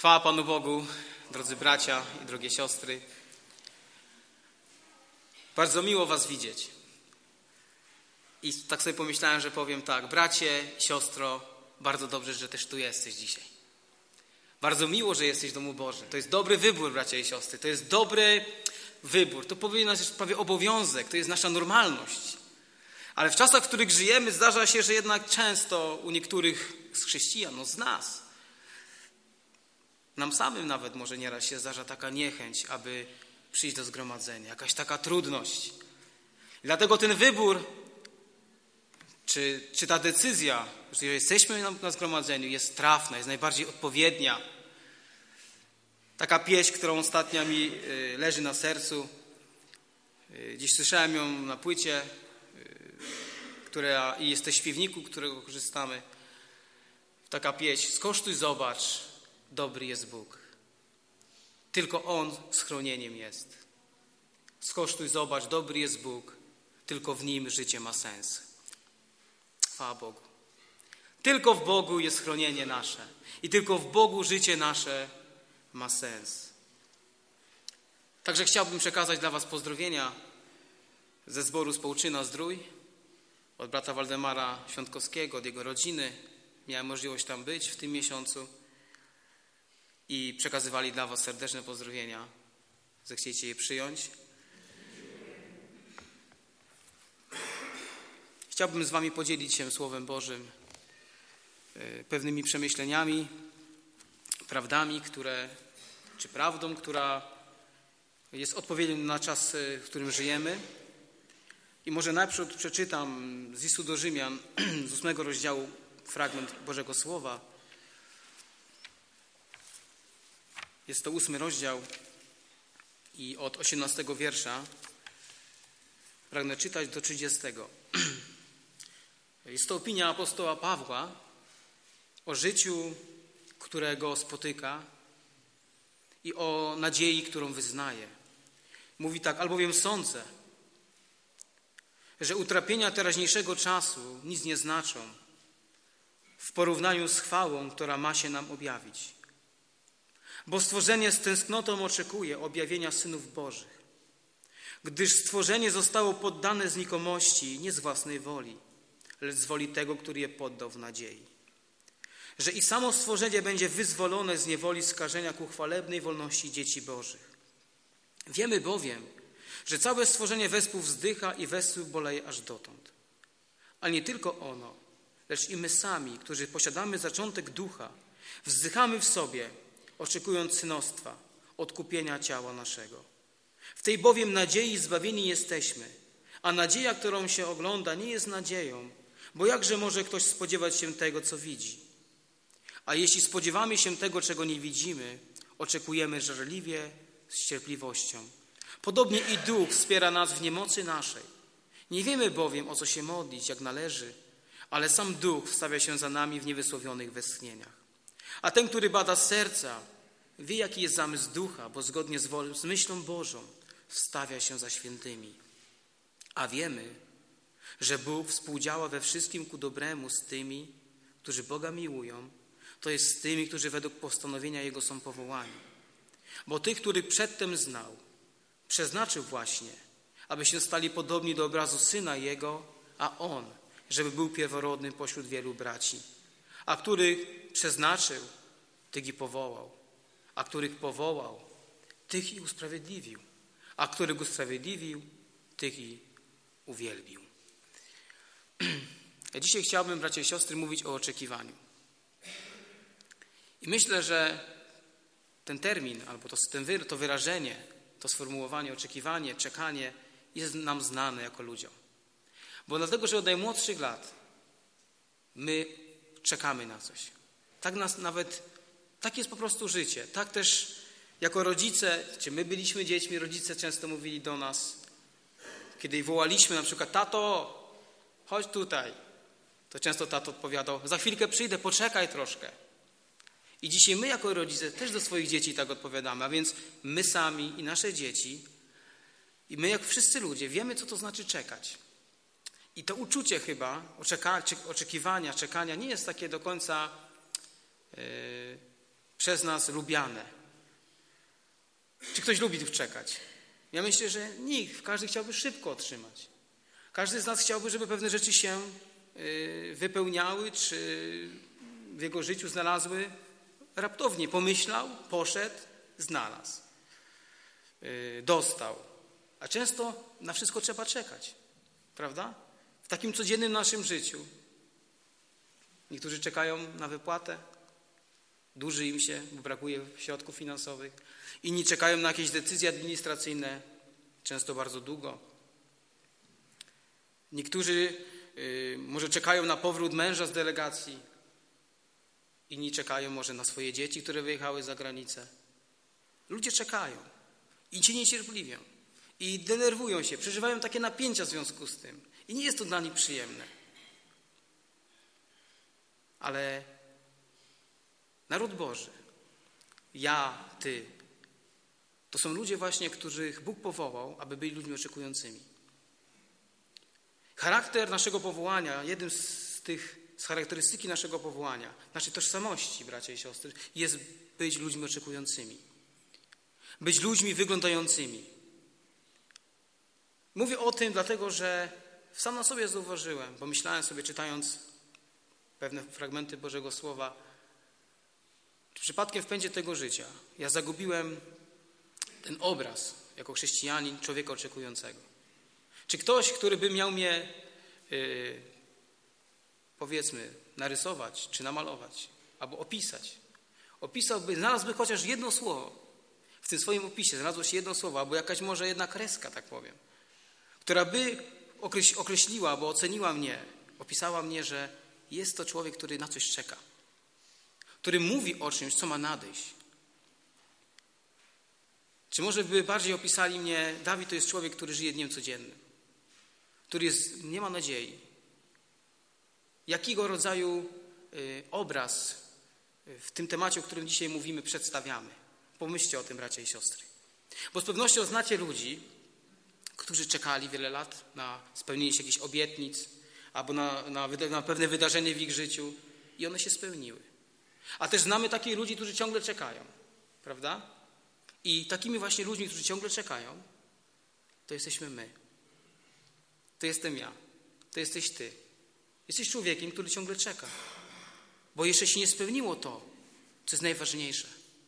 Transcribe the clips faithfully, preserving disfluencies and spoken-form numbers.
Chwała Panu Bogu, drodzy bracia i drogie siostry. Bardzo miło was widzieć. I tak sobie pomyślałem, że powiem tak. Bracie, siostro, bardzo dobrze, że też tu jesteś dzisiaj. Bardzo miło, że jesteś w domu Bożym. To jest dobry wybór, bracia i siostry. To jest dobry wybór. To powinien być prawie obowiązek. To jest nasza normalność. Ale w czasach, w których żyjemy, zdarza się, że jednak często u niektórych z chrześcijan, no z nas, nam samym nawet może nieraz się zdarza taka niechęć, aby przyjść do zgromadzenia. Jakaś taka trudność. I dlatego ten wybór, czy, czy ta decyzja, że jesteśmy na, na zgromadzeniu, jest trafna, jest najbardziej odpowiednia. Taka pieśń, którą ostatnio mi y, leży na sercu. Y, dziś słyszałem ją na płycie, y, która i jest też w śpiewniku, którego korzystamy. Taka pieśń: skosztuj, zobacz, dobry jest Bóg. Tylko On schronieniem jest. Skosztuj, zobacz, dobry jest Bóg. Tylko w Nim życie ma sens. Chwała Bogu. Tylko w Bogu jest schronienie nasze. I tylko w Bogu życie nasze ma sens. Także chciałbym przekazać dla was pozdrowienia ze zboru Społczyna Zdrój, od brata Waldemara Świątkowskiego, od jego rodziny. Miałem możliwość tam być w tym miesiącu i przekazywali dla was serdeczne pozdrowienia. Zechciecie je przyjąć. Chciałbym z wami podzielić się Słowem Bożym, pewnymi przemyśleniami, prawdami, które, czy prawdą, która jest odpowiedzią na czas, w którym żyjemy. I może najpierw przeczytam z listu do Rzymian, z ósmego rozdziału, fragment Bożego Słowa. Jest to ósmy rozdział i od osiemnastego wiersza pragnę czytać do trzydziestego. Jest to opinia apostoła Pawła o życiu, którego spotyka i o nadziei, którą wyznaje. Mówi tak: albowiem sądzę, że utrapienia teraźniejszego czasu nic nie znaczą w porównaniu z chwałą, która ma się nam objawić. Bo stworzenie z tęsknotą oczekuje objawienia synów Bożych, gdyż stworzenie zostało poddane znikomości nie z własnej woli, lecz z woli tego, który je poddał w nadziei, że i samo stworzenie będzie wyzwolone z niewoli skażenia ku chwalebnej wolności dzieci Bożych. Wiemy bowiem, że całe stworzenie wespół wzdycha i wespół boleje aż dotąd. A nie tylko ono, lecz i my sami, którzy posiadamy zaczątek ducha, wzdychamy w sobie, oczekując synostwa, odkupienia ciała naszego. W tej bowiem nadziei zbawieni jesteśmy, a nadzieja, którą się ogląda, nie jest nadzieją, bo jakże może ktoś spodziewać się tego, co widzi? A jeśli spodziewamy się tego, czego nie widzimy, oczekujemy żarliwie, z cierpliwością. Podobnie i Duch wspiera nas w niemocy naszej. Nie wiemy bowiem, o co się modlić, jak należy, ale sam Duch wstawia się za nami w niewysłowionych westchnieniach. A ten, który bada serca, wie, jaki jest zamysł Ducha, bo zgodnie z, wolą, z myślą Bożą wstawia się za świętymi. A wiemy, że Bóg współdziała we wszystkim ku dobremu z tymi, którzy Boga miłują, to jest z tymi, którzy według postanowienia Jego są powołani. Bo tych, których przedtem znał, przeznaczył właśnie, aby się stali podobni do obrazu Syna Jego, a On, żeby był pierworodnym pośród wielu braci. A których przeznaczył, tych i powołał. A których powołał, tych i usprawiedliwił. A których usprawiedliwił, tych i uwielbił. Ja dzisiaj chciałbym, bracia i siostry, mówić o oczekiwaniu. I myślę, że ten termin, albo to, ten, to wyrażenie, to sformułowanie, oczekiwanie, czekanie jest nam znane jako ludziom. Bo dlatego, że od najmłodszych lat my czekamy na coś. Tak nas nawet, tak jest po prostu życie. Tak też jako rodzice, czy my byliśmy dziećmi, rodzice często mówili do nas, kiedy wołaliśmy na przykład: tato, chodź tutaj. To często tato odpowiadał: za chwilkę przyjdę, poczekaj troszkę. I dzisiaj my jako rodzice też do swoich dzieci tak odpowiadamy, a więc my sami i nasze dzieci i my jak wszyscy ludzie wiemy, co to znaczy czekać. I to uczucie chyba oczekiwania, czekania nie jest takie do końca yy, przez nas lubiane. Czy ktoś lubi tu czekać? Ja myślę, że nikt. Każdy chciałby szybko otrzymać. Każdy z nas chciałby, żeby pewne rzeczy się wypełniały, czy w jego życiu znalazły raptownie. Pomyślał, poszedł, znalazł, dostał. A często na wszystko trzeba czekać, prawda? W takim codziennym naszym życiu. Niektórzy czekają na wypłatę, dłuży im się, bo brakuje środków finansowych. Inni czekają na jakieś decyzje administracyjne, często bardzo długo. Niektórzy y, może czekają na powrót męża z delegacji. Inni czekają może na swoje dzieci, które wyjechały za granicę. Ludzie czekają i się niecierpliwią i denerwują się, przeżywają takie napięcia w związku z tym. I nie jest to dla nich przyjemne. Ale naród Boży, ja, ty, to są ludzie właśnie, których Bóg powołał, aby byli ludźmi oczekującymi. Charakter naszego powołania, jednym z tych, z charakterystyki naszego powołania, naszej tożsamości, bracia i siostry, jest być ludźmi oczekującymi. Być ludźmi wyglądającymi. Mówię o tym dlatego, że sam na sobie zauważyłem, bo myślałem sobie, czytając pewne fragmenty Bożego Słowa, czy przypadkiem w pędzie tego życia ja zagubiłem ten obraz jako chrześcijanin człowieka oczekującego. Czy ktoś, który by miał mnie, yy, powiedzmy, narysować, czy namalować, albo opisać, opisałby, znalazłby chociaż jedno słowo, w tym swoim opisie znalazło się jedno słowo, albo jakaś może jedna kreska, tak powiem, która by określiła, albo oceniła mnie, opisała mnie, że jest to człowiek, który na coś czeka, który mówi o czymś, co ma nadejść. Czy może by bardziej opisali mnie, Dawid to jest człowiek, który żyje dniem codziennym, który jest, nie ma nadziei. Jakiego rodzaju y, obraz w tym temacie, o którym dzisiaj mówimy, przedstawiamy? Pomyślcie o tym, bracia i siostry. Bo z pewnością znacie ludzi, którzy czekali wiele lat na spełnienie się jakichś obietnic albo na, na, na pewne wydarzenie w ich życiu i one się spełniły. A też znamy takich ludzi, którzy ciągle czekają, prawda? I takimi właśnie ludźmi, którzy ciągle czekają, to jesteśmy my. To jestem ja. To jesteś ty. Jesteś człowiekiem, który ciągle czeka. Bo jeszcze się nie spełniło to, co jest najważniejsze.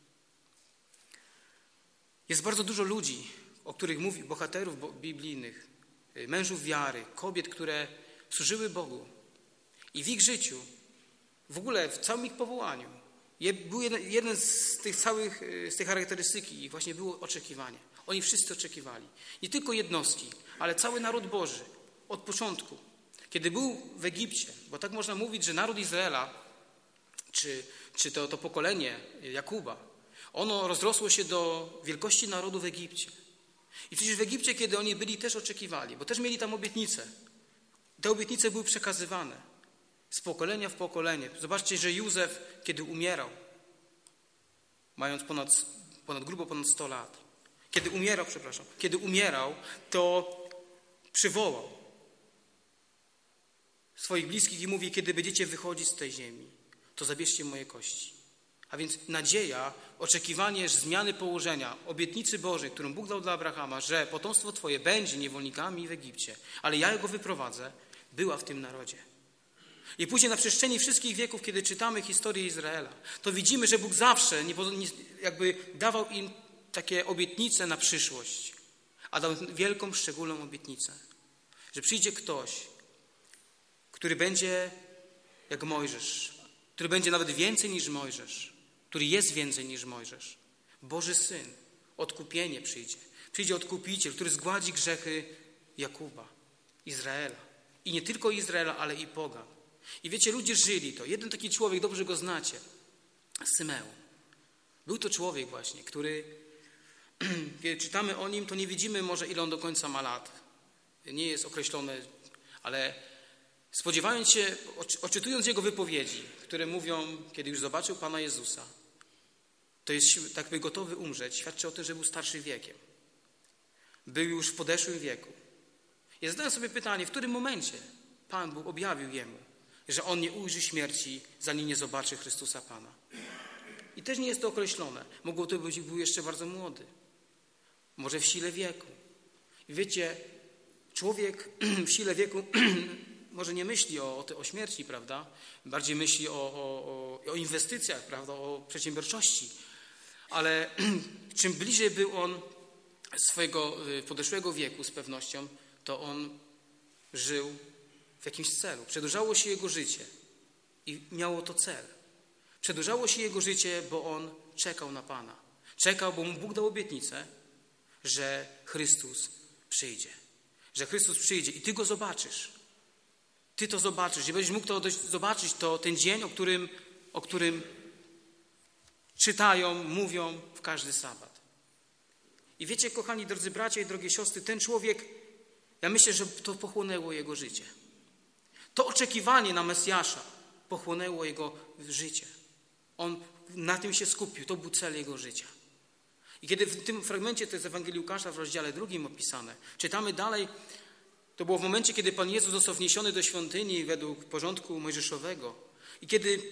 Jest bardzo dużo ludzi, o których mówi, bohaterów biblijnych, mężów wiary, kobiet, które służyły Bogu. I w ich życiu, w ogóle w całym ich powołaniu, był jeden, jeden z tych całych, z tej charakterystyki ich właśnie było oczekiwanie. Oni wszyscy oczekiwali. Nie tylko jednostki, ale cały naród Boży od początku. Kiedy był w Egipcie, bo tak można mówić, że naród Izraela, czy, czy to, to pokolenie Jakuba, ono rozrosło się do wielkości narodu w Egipcie. I przecież w Egipcie, kiedy oni byli, też oczekiwali, bo też mieli tam obietnice. Te obietnice były przekazywane z pokolenia w pokolenie. Zobaczcie, że Józef, kiedy umierał, mając ponad, ponad grubo ponad sto lat, kiedy umierał, przepraszam, kiedy umierał, to przywołał swoich bliskich i mówi, kiedy będziecie wychodzić z tej ziemi, to zabierzcie moje kości. A więc nadzieja, oczekiwanie zmiany położenia, obietnicy Bożej, którą Bóg dał dla Abrahama, że potomstwo twoje będzie niewolnikami w Egipcie, ale ja go wyprowadzę, była w tym narodzie. I później na przestrzeni wszystkich wieków, kiedy czytamy historię Izraela, to widzimy, że Bóg zawsze nie, jakby dawał im takie obietnice na przyszłość, a dał wielką, szczególną obietnicę, że przyjdzie ktoś, który będzie jak Mojżesz, który będzie nawet więcej niż Mojżesz, który jest więcej niż Mojżesz. Boży Syn, odkupienie przyjdzie. Przyjdzie odkupiciel, który zgładzi grzechy Jakuba, Izraela. I nie tylko Izraela, ale i pogan. I wiecie, ludzie żyli to. Jeden taki człowiek, dobrze go znacie, Symeon. Był to człowiek właśnie, który, kiedy czytamy o nim, to nie widzimy może ile on do końca ma lat. Nie jest określone, ale spodziewając się, odczytując jego wypowiedzi, które mówią, kiedy już zobaczył Pana Jezusa, to jest tak by gotowy umrzeć, świadczy o tym, że był starszy wiekiem. Był już w podeszłym wieku. I zadałem sobie pytanie, w którym momencie Pan Bóg objawił jemu, że on nie ujrzy śmierci, zanim nie zobaczy Chrystusa Pana. I też nie jest to określone. Mogło to być, był jeszcze bardzo młody. Może w sile wieku. I wiecie, człowiek w sile wieku może nie myśli o, o śmierci, prawda? Bardziej myśli o, o, o inwestycjach, prawda? O przedsiębiorczości. Ale czym bliżej był on swojego podeszłego wieku z pewnością, to on żył w jakimś celu. Przedłużało się jego życie i miało to cel. Przedłużało się jego życie, bo on czekał na Pana. Czekał, bo mu Bóg dał obietnicę, że Chrystus przyjdzie. Że Chrystus przyjdzie i Ty Go zobaczysz. Ty to zobaczysz. I będziesz mógł to zobaczyć, to ten dzień, o którym, o którym czytają, mówią w każdy sabat. I wiecie, kochani, drodzy bracia i drogie siostry, ten człowiek, ja myślę, że to pochłonęło jego życie. To oczekiwanie na Mesjasza pochłonęło jego życie. On na tym się skupił. To był cel jego życia. I kiedy w tym fragmencie, to jest Ewangelii Łukasza w rozdziale drugim opisane, czytamy dalej, to było w momencie, kiedy Pan Jezus został wniesiony do świątyni według porządku mojżeszowego. I kiedy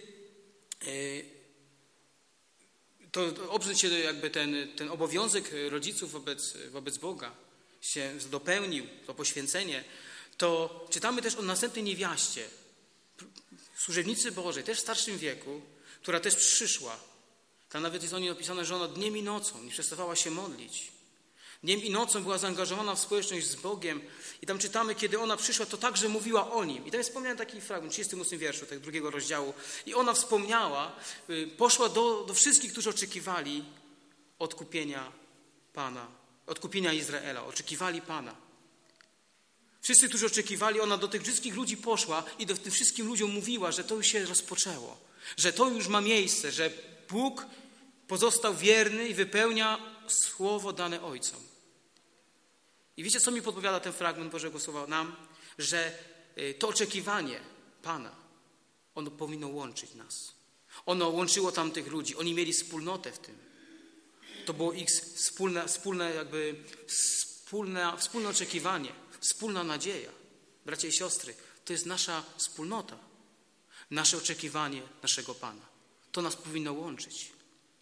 to obrzęd się jakby ten, ten obowiązek rodziców wobec, wobec Boga się dopełnił, to poświęcenie, to czytamy też o następnej niewiaście, służebnicy Bożej, też w starszym wieku, która też przyszła. Tam nawet jest o niej napisane, że ona dniem i nocą nie przestawała się modlić. Dniem i nocą była zaangażowana w społeczność z Bogiem. I tam czytamy, kiedy ona przyszła, to także mówiła o Nim. I tam wspomniałem taki fragment, trzydziestym ósmym wierszu tego drugiego rozdziału. I ona wspomniała, poszła do, do wszystkich, którzy oczekiwali odkupienia Pana, odkupienia Izraela. Oczekiwali Pana. Wszyscy, którzy oczekiwali, ona do tych wszystkich ludzi poszła i do tym wszystkim ludziom mówiła, że to już się rozpoczęło. Że to już ma miejsce, że Bóg pozostał wierny i wypełnia słowo dane Ojcom. I wiecie, co mi podpowiada ten fragment Bożego Słowa nam? Że to oczekiwanie Pana, ono powinno łączyć nas. Ono łączyło tamtych ludzi. Oni mieli wspólnotę w tym. To było ich wspólne, wspólne jakby wspólne, wspólne oczekiwanie, wspólna nadzieja. Bracia i siostry, to jest nasza wspólnota. Nasze oczekiwanie naszego Pana. To nas powinno łączyć.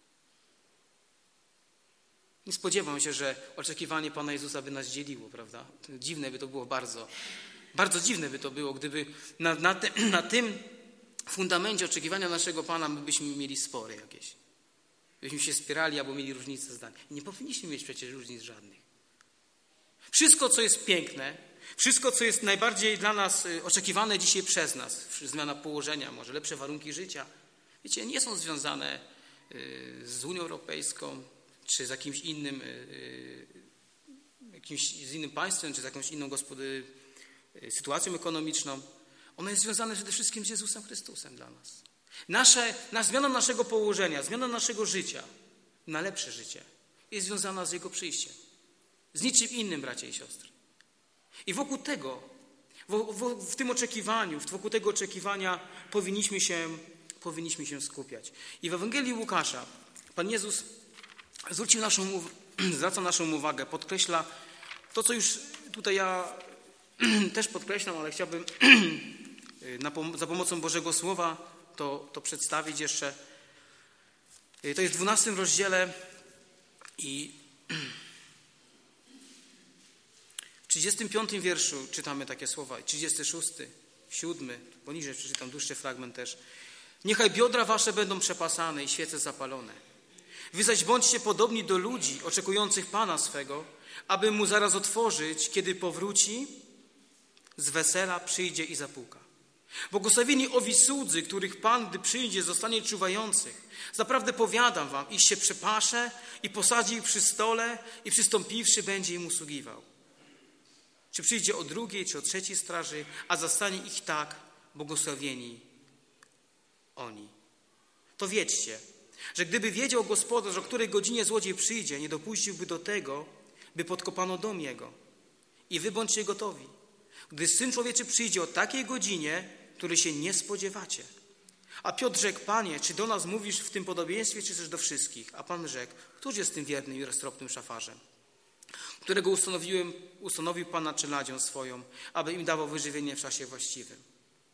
Nie spodziewam się, że oczekiwanie Pana Jezusa by nas dzieliło, prawda? Dziwne by to było bardzo. Bardzo dziwne by to było, gdyby na, na, te, na tym fundamencie oczekiwania naszego Pana my byśmy mieli spory jakieś. Byśmy się spierali albo mieli różnice zdań. Nie powinniśmy mieć przecież różnic żadnych. Wszystko, co jest piękne, wszystko, co jest najbardziej dla nas oczekiwane dzisiaj przez nas, zmiana położenia, może lepsze warunki życia, wiecie, nie są związane z Unią Europejską, czy z jakimś innym, jakimś z innym państwem, czy z jakąś inną gospody, sytuacją ekonomiczną. Ono jest związane przede wszystkim z Jezusem Chrystusem dla nas. Nasze, na zmiana naszego położenia, zmiana naszego życia na lepsze życie jest związana z Jego przyjściem. Z niczym innym, bracia i siostry. I wokół tego, w, w, w tym oczekiwaniu, wokół tego oczekiwania powinniśmy się, powinniśmy się skupiać. I w Ewangelii Łukasza Pan Jezus zwrócił naszą, zwraca naszą uwagę, podkreśla to, co już tutaj ja też podkreślam, ale chciałbym na, za pomocą Bożego Słowa to, to przedstawić jeszcze. To jest w dwunastym rozdziale i w trzydziestym piątym wierszu czytamy takie słowa, trzydziesty szósty, siódmy, poniżej przeczytam dłuższy fragment też. Niechaj biodra wasze będą przepasane i świece zapalone. Wy zaś bądźcie podobni do ludzi oczekujących Pana swego, aby Mu zaraz otworzyć, kiedy powróci, z wesela przyjdzie i zapuka. Błogosławieni owi słudzy, których Pan, gdy przyjdzie, zostanie czuwających. Zaprawdę powiadam wam, iż się przepasze i posadzi ich przy stole i przystąpiwszy będzie im usługiwał. Czy przyjdzie o drugiej, czy o trzeciej straży, a zastanie ich tak błogosławieni oni. To wiedzcie, że gdyby wiedział gospodarz, o której godzinie złodziej przyjdzie, nie dopuściłby do tego, by podkopano dom jego. I wy bądźcie gotowi, gdy Syn Człowieczy przyjdzie o takiej godzinie, której się nie spodziewacie. A Piotr rzekł, Panie, czy do nas mówisz w tym podobieństwie, czy też do wszystkich? A Pan rzekł, któż jest tym wiernym i roztropnym szafarzem, którego ustanowiłem, ustanowił Pan nad czeladzią swoją, aby im dawał wyżywienie w czasie właściwym.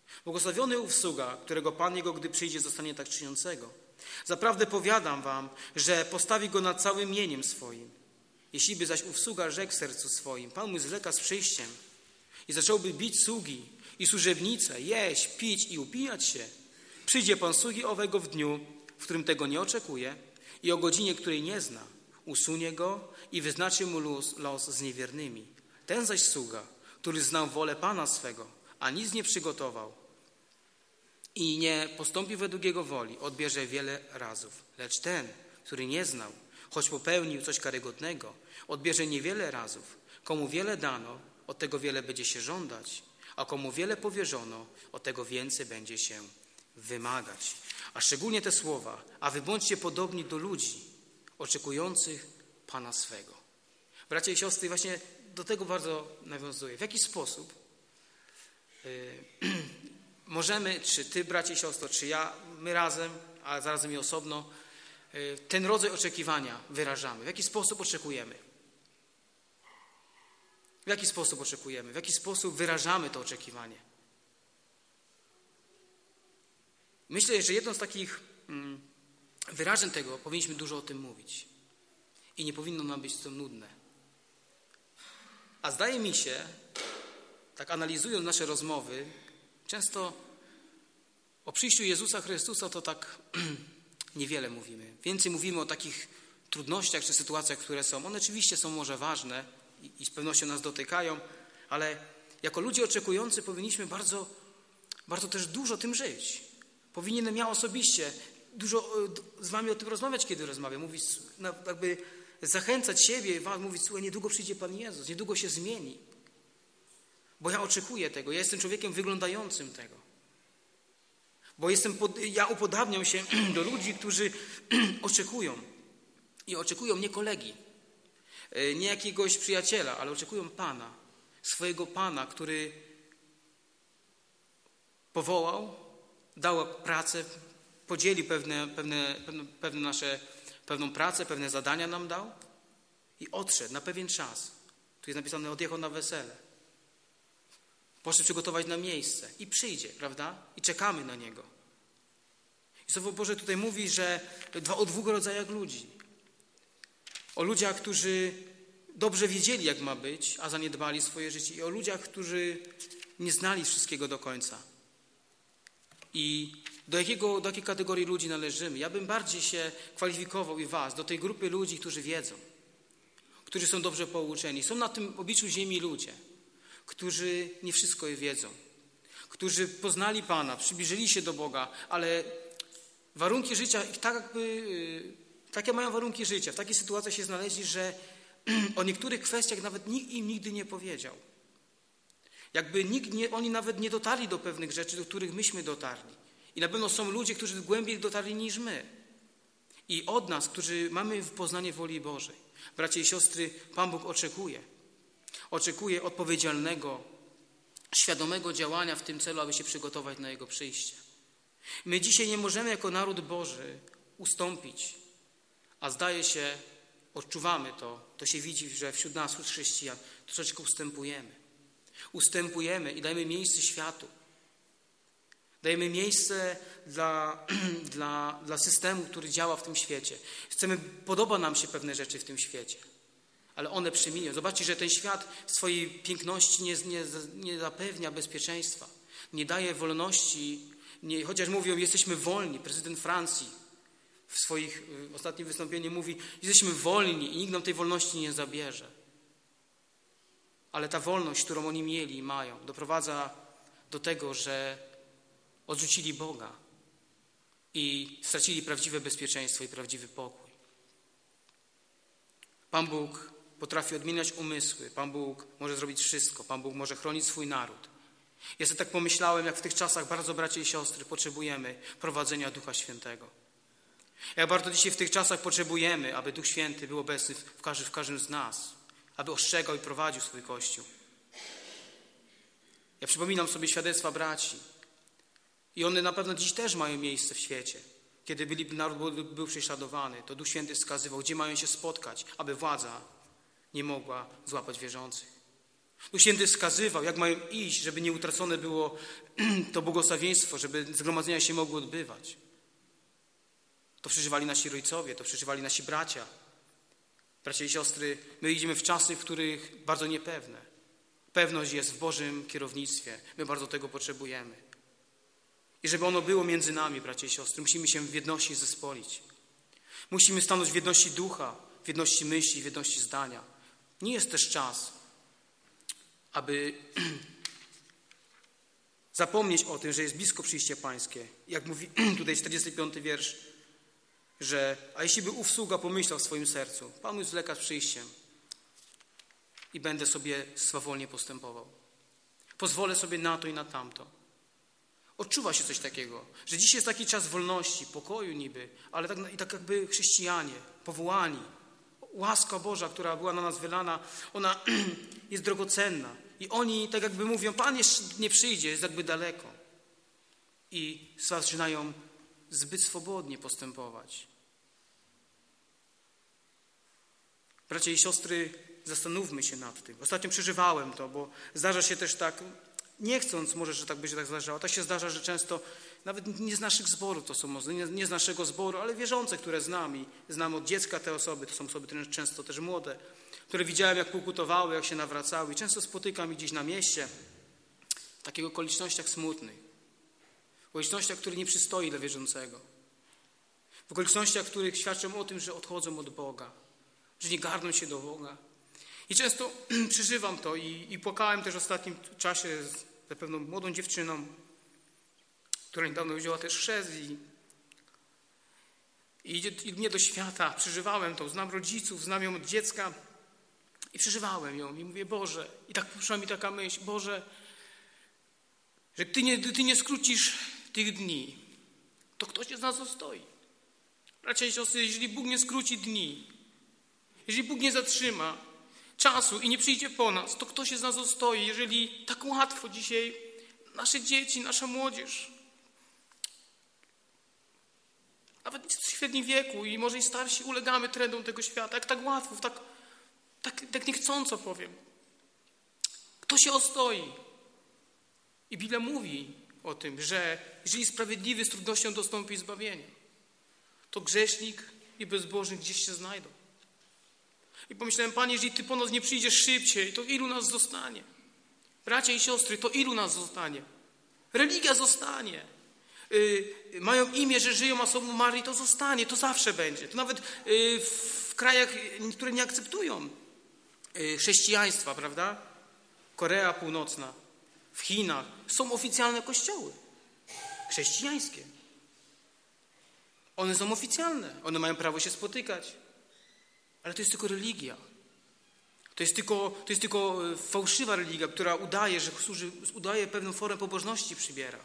Błogosławiony ów sługa, którego Pan jego, gdy przyjdzie, zostanie tak czyniącego. Zaprawdę powiadam wam, że postawi go nad całym mieniem swoim. Jeśli by zaś ów sługa rzekł w sercu swoim, Pan mój zwleka z przyjściem i zacząłby bić sługi i służebnice, jeść, pić i upijać się, przyjdzie Pan sługi owego w dniu, w którym tego nie oczekuje i o godzinie, której nie zna, usunie go i wyznaczy mu los, los z niewiernymi. Ten zaś sługa, który znał wolę Pana swego, a nic nie przygotował i nie postąpi według jego woli, odbierze wiele razów. Lecz ten, który nie znał, choć popełnił coś karygodnego, odbierze niewiele razów. Komu wiele dano, od tego wiele będzie się żądać, a komu wiele powierzono, od tego więcej będzie się wymagać. A szczególnie te słowa, a wy bądźcie podobni do ludzi oczekujących Pana swego. Bracia i siostry, właśnie do tego bardzo nawiązuję. W jaki sposób yy, możemy, czy ty, bracie i siostro, czy ja, my razem, a zarazem i osobno, yy, ten rodzaj oczekiwania wyrażamy? W jaki sposób oczekujemy? W jaki sposób oczekujemy? W jaki sposób wyrażamy to oczekiwanie? Myślę, że jedną z takich mm, wyrażeń tego powinniśmy dużo o tym mówić. I nie powinno nam być to nudne. A zdaje mi się, tak analizując nasze rozmowy, często o przyjściu Jezusa Chrystusa to tak niewiele mówimy. Więcej mówimy o takich trudnościach czy sytuacjach, które są. One oczywiście są może ważne i, i z pewnością nas dotykają, ale jako ludzie oczekujący powinniśmy bardzo, bardzo też dużo tym żyć. Powinienem ja osobiście dużo z wami o tym rozmawiać, kiedy rozmawiam. Mówić, jakby zachęcać siebie, mówić, słuchaj, niedługo przyjdzie Pan Jezus, niedługo się zmieni. Bo ja oczekuję tego, ja jestem człowiekiem wyglądającym tego. Bo jestem, ja upodabniam się do ludzi, którzy oczekują. I oczekują nie kolegi, nie jakiegoś przyjaciela, ale oczekują Pana. Swojego Pana, który powołał, dał pracę, podzielił pewne, pewne, pewne, pewne nasze, pewną pracę, pewne zadania nam dał i odszedł na pewien czas. Tu jest napisane, odjechał na wesele. Poszedł przygotować nam miejsce i przyjdzie, prawda? I czekamy na Niego. I Słowo Boże tutaj mówi, że o dwóch rodzajach ludzi. O ludziach, którzy dobrze wiedzieli, jak ma być, a zaniedbali swoje życie. I o ludziach, którzy nie znali wszystkiego do końca. I do, jakiego, do jakiej kategorii ludzi należymy? Ja bym bardziej się kwalifikował i was do tej grupy ludzi, którzy wiedzą, którzy są dobrze pouczeni. Są na tym obliczu ziemi ludzie, którzy nie wszystko wiedzą, którzy poznali Pana, przybliżyli się do Boga, ale warunki życia, tak jakby, takie mają warunki życia, w takiej sytuacji się znaleźli, że o niektórych kwestiach nawet nikt im nigdy nie powiedział. Jakby nikt nie, oni nawet nie dotarli do pewnych rzeczy, do których myśmy dotarli. I na pewno są ludzie, którzy głębiej dotarli niż my. I od nas, którzy mamy poznanie woli Bożej. Bracia i siostry, Pan Bóg oczekuje. Oczekuje odpowiedzialnego, świadomego działania w tym celu, aby się przygotować na Jego przyjście. My dzisiaj nie możemy jako naród Boży ustąpić. A zdaje się, odczuwamy to, to się widzi, że wśród nas, wśród chrześcijan, troszeczkę ustępujemy. Ustępujemy i dajemy miejsce światu. Dajemy miejsce dla, dla, dla systemu, który działa w tym świecie. Chcemy, podoba nam się pewne rzeczy w tym świecie, ale one przeminą. Zobaczcie, że ten świat w swojej piękności nie, nie, nie zapewnia bezpieczeństwa, nie daje wolności, nie, chociaż mówią, jesteśmy wolni. Prezydent Francji w swoich w ostatnim wystąpieniu mówi, jesteśmy wolni i nikt nam tej wolności nie zabierze. Ale ta wolność, którą oni mieli i mają, doprowadza do tego, że odrzucili Boga i stracili prawdziwe bezpieczeństwo i prawdziwy pokój. Pan Bóg potrafi odmieniać umysły. Pan Bóg może zrobić wszystko. Pan Bóg może chronić swój naród. Ja sobie tak pomyślałem, jak w tych czasach bardzo, bracia i siostry, potrzebujemy prowadzenia Ducha Świętego. Jak bardzo dzisiaj w tych czasach potrzebujemy, aby Duch Święty był obecny w każdym, w każdym z nas, aby ostrzegał i prowadził swój Kościół. Ja przypominam sobie świadectwa braci i one na pewno dziś też mają miejsce w świecie. Kiedy byli, naród był, był prześladowany, to Duch Święty wskazywał, gdzie mają się spotkać, aby władza nie mogła złapać wierzących. Duch Święty wskazywał, jak mają iść, żeby nie utracone było to błogosławieństwo, żeby zgromadzenia się mogły odbywać. To przeżywali nasi ojcowie, to przeżywali nasi bracia. Bracia i siostry, my idziemy w czasy, w których bardzo niepewne. Pewność jest w Bożym kierownictwie. My bardzo tego potrzebujemy. I żeby ono było między nami, bracia i siostry, musimy się w jedności zespolić. Musimy stanąć w jedności ducha, w jedności myśli, w jedności zdania. Nie jest też czas, aby zapomnieć o tym, że jest blisko przyjście Pańskie. Jak mówi tutaj czterdziesty piąty wiersz, że a jeśli by ów sługa pomyślał w swoim sercu, Pan mój zwleka z przyjściem i będę sobie swawolnie postępował. Pozwolę sobie na to i na tamto. Odczuwa się coś takiego, że dziś jest taki czas wolności, pokoju niby, ale tak, i tak jakby chrześcijanie, powołani. Łaska Boża, która była na nas wylana, ona jest drogocenna. I oni tak jakby mówią, Pan jeszcze nie przyjdzie, jest jakby daleko. I zaczynają zbyt swobodnie postępować. Bracia i siostry, zastanówmy się nad tym. Ostatnio przeżywałem to, bo zdarza się też tak, nie chcąc może, że tak by się tak zdarzało, tak się zdarza, że często nawet nie z naszych zborów to są, nie, nie z naszego zboru, ale wierzące, które znam i znam od dziecka te osoby, to są osoby często też młode, które widziałem, jak pokutowały, jak się nawracały i często spotykam ich gdzieś na mieście w takich okolicznościach smutnych, w okolicznościach, które nie przystoi dla wierzącego, w okolicznościach, których świadczą o tym, że odchodzą od Boga, że nie garną się do Boga. I często przeżywam to i, i płakałem też w ostatnim czasie z pewną młodą dziewczyną, która niedawno wzięła też chrzest i, i idzie i mnie do świata. Przeżywałem to, znam rodziców, znam ją od dziecka i przeżywałem ją i mówię, Boże, i tak przyszła mi taka myśl, Boże, że Ty nie, ty nie skrócisz tych dni, to ktoś z nas ostoi. Bracia i siostry, jeżeli Bóg nie skróci dni, jeżeli Bóg nie zatrzyma czasu i nie przyjdzie po nas, to ktoś z nas ostoi. Jeżeli tak łatwo dzisiaj nasze dzieci, nasza młodzież, nawet w średnim wieku i może i starsi, ulegamy trendom tego świata, jak tak łatwo, tak, tak, tak niechcąco powiem. Kto się ostoi? I Biblia mówi o tym, że jeżeli sprawiedliwy z trudnością dostąpi zbawienia, to grzesznik i bezbożny gdzieś się znajdą. I pomyślałem, Panie, jeżeli Ty po nas nie przyjdziesz szybciej, to ilu nas zostanie? Bracia i siostry, to ilu nas zostanie? Religia zostanie. Yy, mają imię, że żyją, a są umarli, to zostanie, to zawsze będzie. To nawet yy, w krajach, które nie akceptują yy, chrześcijaństwa, prawda? Korea Północna, w Chinach są oficjalne kościoły chrześcijańskie. One są oficjalne, one mają prawo się spotykać. Ale to jest tylko religia. To jest tylko, to jest tylko fałszywa religia, która udaje, że służy, udaje pewną formę pobożności przybiera.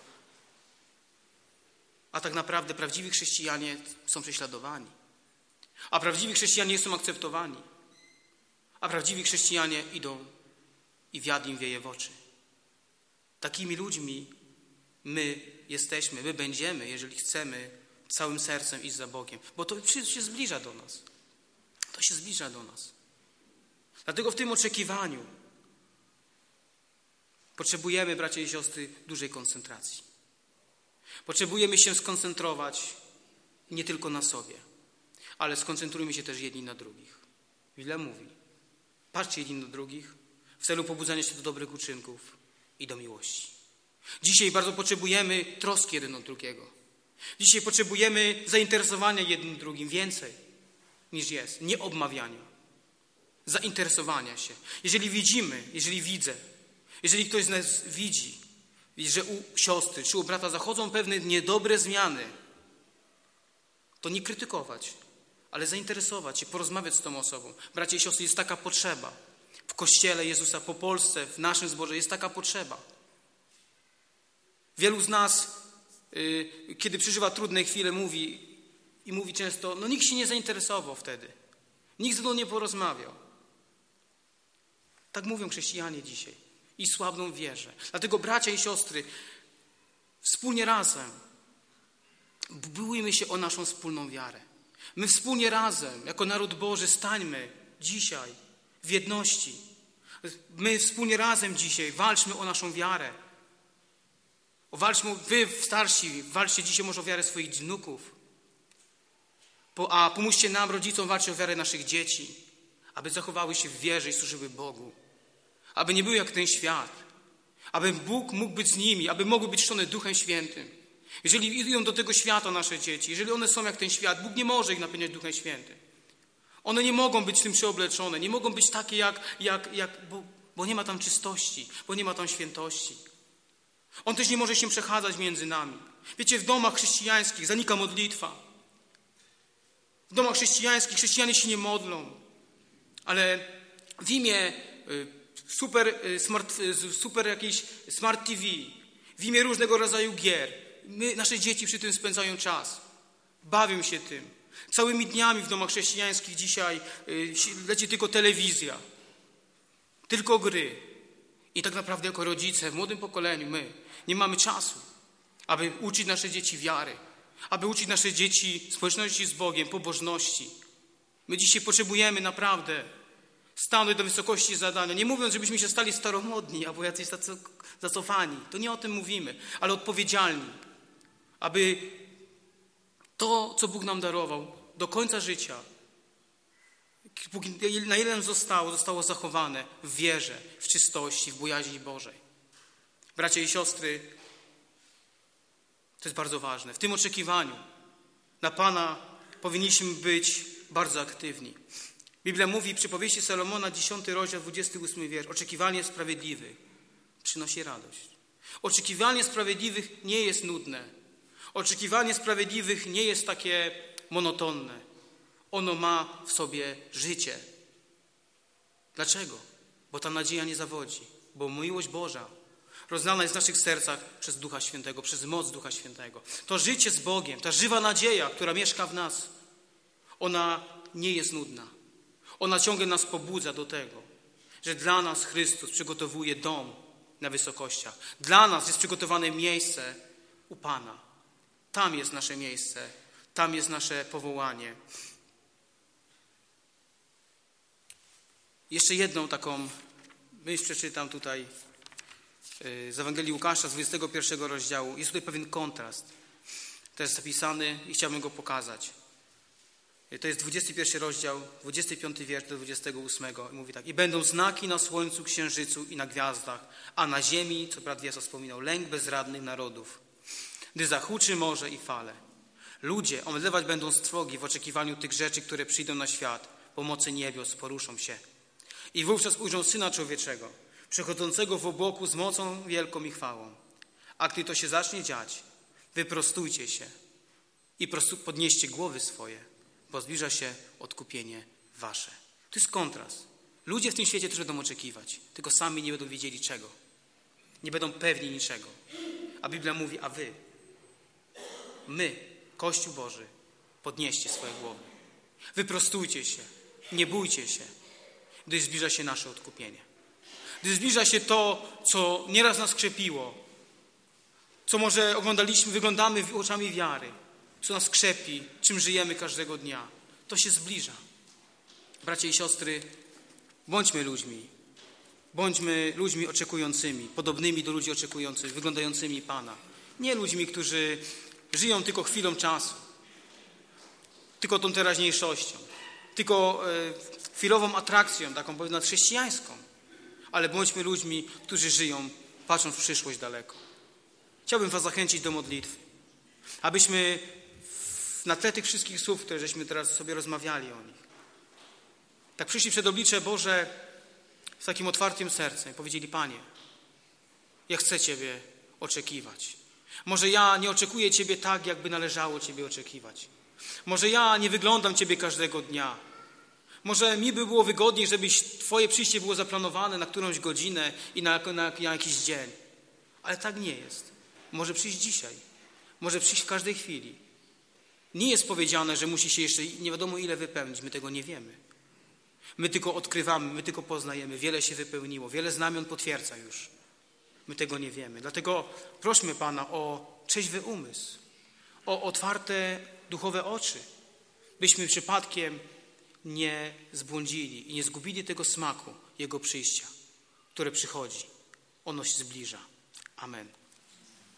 A tak naprawdę prawdziwi chrześcijanie są prześladowani. A prawdziwi chrześcijanie nie są akceptowani. A prawdziwi chrześcijanie idą i wiatr im wieje w oczy. Takimi ludźmi my jesteśmy, my będziemy, jeżeli chcemy całym sercem iść za Bogiem. Bo to się zbliża do nas. To się zbliża do nas. Dlatego w tym oczekiwaniu potrzebujemy, bracia i siostry, dużej koncentracji. Potrzebujemy się skoncentrować nie tylko na sobie, ale skoncentrujmy się też jedni na drugich. Biblia mówi, patrzcie jedni na drugich w celu pobudzania się do dobrych uczynków i do miłości. Dzisiaj bardzo potrzebujemy troski jeden od drugiego. Dzisiaj potrzebujemy zainteresowania jednym drugim więcej niż jest, nie obmawiania, zainteresowania się. Jeżeli widzimy, jeżeli widzę, jeżeli ktoś z nas widzi, że u siostry czy u brata zachodzą pewne niedobre zmiany, to nie krytykować, ale zainteresować się, porozmawiać z tą osobą. Bracia i siostry, jest taka potrzeba. W Kościele Jezusa, po Polsce, w naszym zborze jest taka potrzeba. Wielu z nas, yy, kiedy przeżywa trudne chwile, mówi i mówi często, no nikt się nie zainteresował wtedy. Nikt ze mną nie porozmawiał. Tak mówią chrześcijanie dzisiaj i słabną w wierze. Dlatego bracia i siostry, wspólnie razem bójmy się o naszą wspólną wiarę. My wspólnie razem, jako naród Boży, stańmy dzisiaj w jedności. My wspólnie razem dzisiaj walczmy o naszą wiarę. O walczmy, wy starsi, walczcie dzisiaj może o wiarę swoich wnuków. Po, a pomóżcie nam, rodzicom, walczyć o wiarę naszych dzieci, aby zachowały się w wierze i służyły Bogu. Aby nie były jak ten świat. Aby Bóg mógł być z nimi, aby mogły być chrzczone Duchem Świętym. Jeżeli idą do tego świata nasze dzieci, jeżeli one są jak ten świat, Bóg nie może ich napełniać Duchem Świętym. One nie mogą być tym przeobleczone, nie mogą być takie jak, jak, jak bo, bo nie ma tam czystości, bo nie ma tam świętości. On też nie może się przechadzać między nami. Wiecie, w domach chrześcijańskich zanika modlitwa. W domach chrześcijańskich chrześcijanie się nie modlą, ale w imię super, smart, super jakiejś smart T V, w imię różnego rodzaju gier, my, nasze dzieci przy tym spędzają czas, bawią się tym. Całymi dniami w domach chrześcijańskich dzisiaj leci tylko telewizja, tylko gry. I tak naprawdę jako rodzice w młodym pokoleniu my nie mamy czasu, aby uczyć nasze dzieci wiary, aby uczyć nasze dzieci społeczności z Bogiem, pobożności. My dzisiaj potrzebujemy naprawdę stanąć do wysokości zadania. Nie mówiąc, żebyśmy się stali staromodni albo jacyś tacy zacofani. To nie o tym mówimy, ale odpowiedzialni. Aby to, co Bóg nam darował do końca życia, na ile nam zostało, zostało zachowane w wierze, w czystości, w bojaźni Bożej. Bracia i siostry, to jest bardzo ważne. W tym oczekiwaniu na Pana powinniśmy być bardzo aktywni. Biblia mówi, przypowieści Salomona, dziesiąty rozdział, dwudziesty ósmy wiersz. Oczekiwanie sprawiedliwych przynosi radość. Oczekiwanie sprawiedliwych nie jest nudne. Oczekiwanie sprawiedliwych nie jest takie monotonne. Ono ma w sobie życie. Dlaczego? Bo ta nadzieja nie zawodzi. Bo miłość Boża roznana jest w naszych sercach przez Ducha Świętego, przez moc Ducha Świętego. To życie z Bogiem, ta żywa nadzieja, która mieszka w nas, ona nie jest nudna. Ona ciągle nas pobudza do tego, że dla nas Chrystus przygotowuje dom na wysokościach. Dla nas jest przygotowane miejsce u Pana. Tam jest nasze miejsce, tam jest nasze powołanie. Jeszcze jedną taką myśl przeczytam tutaj z Ewangelii Łukasza, z dwudziestego pierwszego rozdziału. Jest tutaj pewien kontrast. To jest zapisany i chciałbym go pokazać. To jest dwudziesty pierwszy rozdział, dwudziesty piąty wiersz do dwudziestego ósmego. I mówi tak. I będą znaki na słońcu, księżycu i na gwiazdach, a na ziemi, co brat Wiesa wspominał, lęk bezradnych narodów, gdy zahuczy morze i fale. Ludzie omdlewać będą z trwogi w oczekiwaniu tych rzeczy, które przyjdą na świat. Pomocy niebios poruszą się. I wówczas ujrzą Syna Człowieczego, przechodzącego w obłoku z mocą wielką i chwałą. A gdy to się zacznie dziać, wyprostujcie się i podnieście głowy swoje, bo zbliża się odkupienie wasze. To jest kontrast. Ludzie w tym świecie też będą oczekiwać, tylko sami nie będą wiedzieli czego. Nie będą pewni niczego. A Biblia mówi, a wy, my, Kościół Boży, podnieście swoje głowy. Wyprostujcie się, nie bójcie się, gdy zbliża się nasze odkupienie. Gdy zbliża się to, co nieraz nas krzepiło, co może oglądaliśmy, wyglądamy oczami wiary, co nas krzepi, czym żyjemy każdego dnia, to się zbliża. Bracia i siostry, bądźmy ludźmi. Bądźmy ludźmi oczekującymi, podobnymi do ludzi oczekujących, wyglądającymi Pana. Nie ludźmi, którzy żyją tylko chwilą czasu, tylko tą teraźniejszością, tylko e, chwilową atrakcją, taką powiedzmy chrześcijańską, ale bądźmy ludźmi, którzy żyją, patrząc w przyszłość daleko. Chciałbym was zachęcić do modlitwy, abyśmy na tle tych wszystkich słów, które żeśmy teraz sobie rozmawiali o nich, tak przyszli przed oblicze Boże z takim otwartym sercem i powiedzieli: Panie, ja chcę Ciebie oczekiwać. Może ja nie oczekuję Ciebie tak, jakby należało Ciebie oczekiwać. Może ja nie wyglądam Ciebie każdego dnia. Może mi by było wygodniej, żebyś Twoje przyjście było zaplanowane na którąś godzinę i na, na, na jakiś dzień. Ale tak nie jest. Może przyjść dzisiaj. Może przyjść w każdej chwili. Nie jest powiedziane, że musi się jeszcze nie wiadomo ile wypełnić. My tego nie wiemy. My tylko odkrywamy, my tylko poznajemy. Wiele się wypełniło, wiele znamion potwierdza już. My tego nie wiemy. Dlatego prośmy Pana o trzeźwy umysł, o otwarte duchowe oczy, byśmy przypadkiem nie zbłądzili i nie zgubili tego smaku Jego przyjścia. które przychodzi. Ono się zbliża. Amen.